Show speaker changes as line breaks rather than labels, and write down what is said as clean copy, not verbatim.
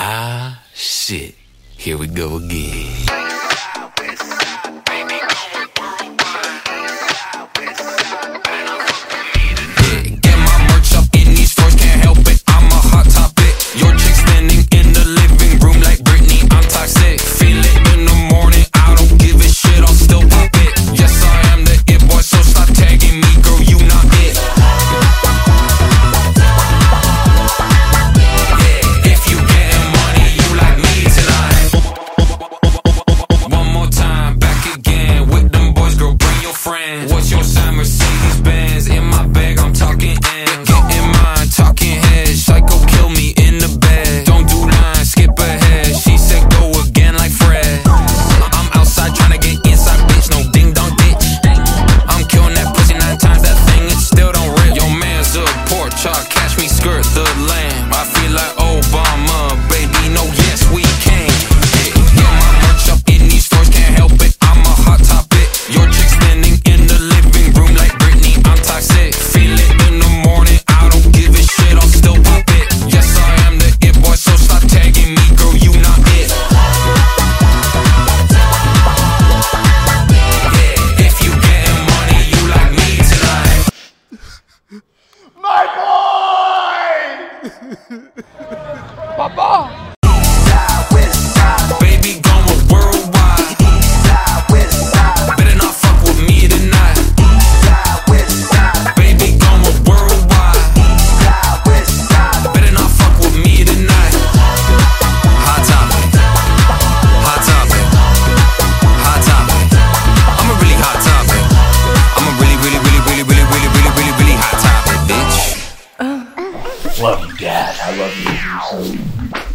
Ah, shit. Here we go again. What's your sign? Mercedes-Benz in my bag, I'm talking M's. Getting mine, talking heads. Psycho kill me in the bed. Don't do lines, skip ahead. She said go again like Fred. I'm outside trying to get inside, bitch. No ding dong ditch. I'm killing that pussy 9 times, that thing it still don't rip. Your man's a pork chop, catch me skirt the lamb. I feel like Obama, baby. No, yes we can. Get my merch up in these stores, can't help it. I'm a hot topic. Your chick standing in the living room like Britney, I'm toxic. Feel it in the morning, I don't give a shit, I'll still pop it. Yes, I am the it boy, so stop tagging me, girl, you not it. Yeah, if you getting money, you like me tonight.
My boy! Papa!
Baby, going worldwide. Better not fuck with me tonight. Baby, going worldwide. Better not fuck with me tonight. Hot topic. Hot topic. Hot topic. I'm a really hot topic. I'm a really hot topic, bitch.
Love you, Dad. I love you.